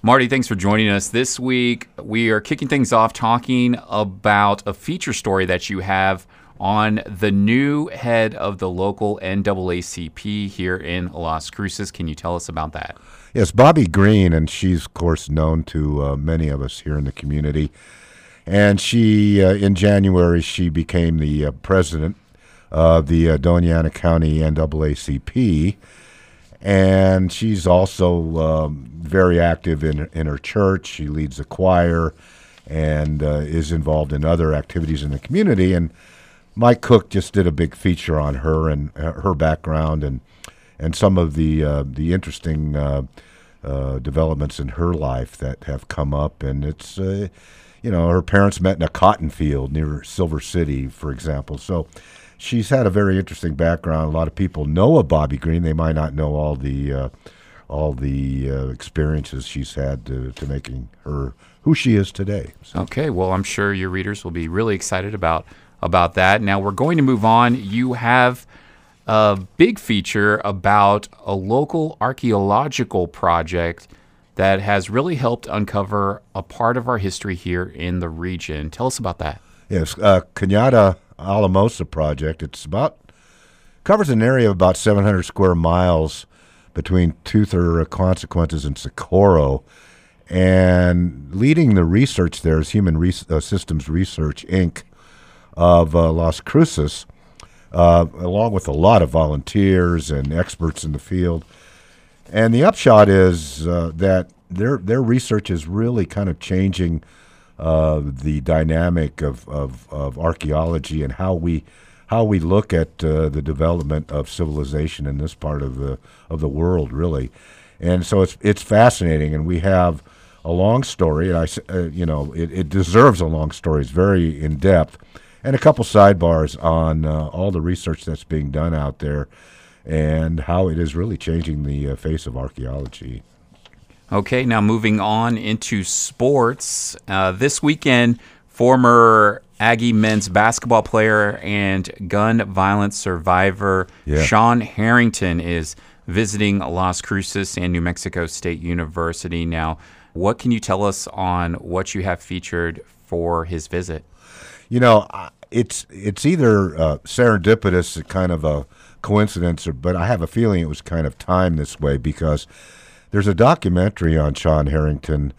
Marty, thanks for joining us. This week, we are kicking things off talking about a feature story that you have on the new head of the local NAACP here in Las Cruces. Can you tell us about that? Yes, Bobby Green, and she's, of course, known to many of us here in the community. And she, in January, she became the president of the Doña Ana County NAACP. And she's also very active in her church. She leads the choir and is involved in other activities in the community. And Mike Cook just did a big feature on her and her background and some of the interesting developments in her life that have come up. And it's, her parents met in a cotton field near Silver City, for example. So she's had a very interesting background. A lot of people know of Bobby Green. They might not know all the experiences she's had to making her who she is today. So. Okay, well, I'm sure your readers will be really excited about that. Now we're going to move on. You have a big feature about a local archaeological project that has really helped uncover a part of our history here in the region. Tell us about that. Yes, Cañada Alamosa project. It's covers an area of about 700 square miles between Tuther Consequences and Socorro, and leading the research there is Human Systems Research Inc. of Las Cruces, along with a lot of volunteers and experts in the field. And the upshot is that their research is really kind of changing the dynamic of archaeology and how we look at the development of civilization in this part of the world, really. And so it's fascinating, and we have a long story. It deserves a long story. It's very in depth, and a couple sidebars on all the research that's being done out there and how it is really changing the face of archaeology. Okay, now moving on into sports. This weekend, former Aggie men's basketball player and gun violence survivor Sean Harrington is visiting Las Cruces and New Mexico State University. Now, what can you tell us on what you have featured for his visit? It's either serendipitous, kind of a coincidence, but I have a feeling it was kind of timed this way because there's a documentary on Sean Harrington,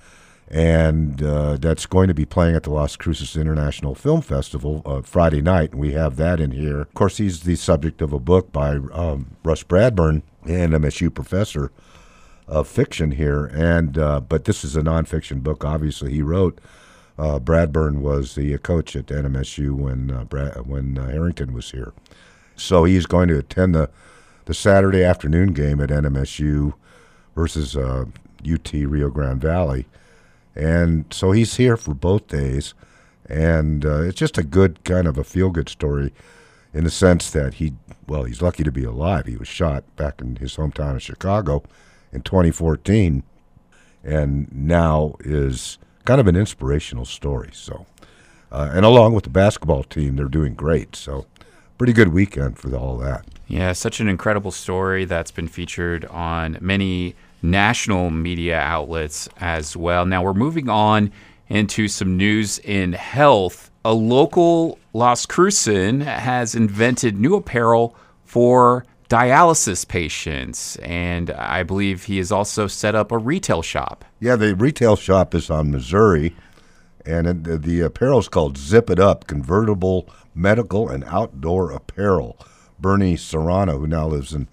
and that's going to be playing at the Las Cruces International Film Festival Friday night, and we have that in here. Of course, he's the subject of a book by Russ Bradburn, an MSU professor of fiction here, and but this is a nonfiction book, obviously, he wrote. Bradburn was the coach at NMSU when Harrington was here. So he's going to attend the Saturday afternoon game at NMSU versus UT Rio Grande Valley. And so he's here for both days. And it's just a good kind of a feel-good story in the sense that he's lucky to be alive. He was shot back in his hometown of Chicago in 2014 and now is kind of an inspirational story. So, and along with the basketball team, they're doing great. So pretty good weekend for all that. Yeah, such an incredible story that's been featured on many national media outlets as well. Now we're moving on into some news in health. A local Las Crucean has invented new apparel for dialysis patients, and I believe he has also set up a retail shop. Yeah, the retail shop is on Missouri, and the apparel is called Zip It Up, Convertible Medical and Outdoor Apparel. Bernie Serrano, who now lives in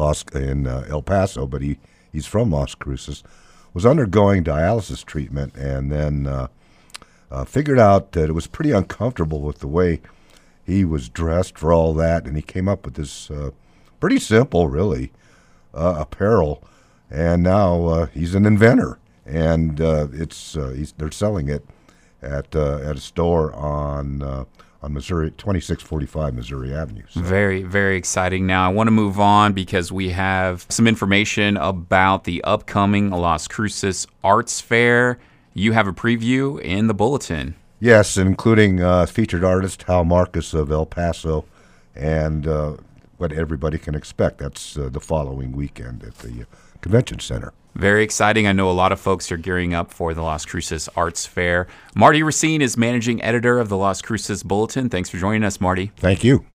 El Paso, but he's from Las Cruces, was undergoing dialysis treatment and then figured out that it was pretty uncomfortable with the way he was dressed for all that, and he came up with this pretty simple, really, apparel, and now he's an inventor, and they're selling it at a store on Missouri, 2645 Missouri Avenue. So. Very, very exciting. Now I want to move on because we have some information about the upcoming Las Cruces Arts Fair. You have a preview in the bulletin. Yes, including featured artist Hal Marcus of El Paso, and what everybody can expect. That's the following weekend at the Convention Center. Very exciting. I know a lot of folks are gearing up for the Las Cruces Arts Fair. Marty Racine is managing editor of the Las Cruces Bulletin. Thanks for joining us, Marty. Thank you.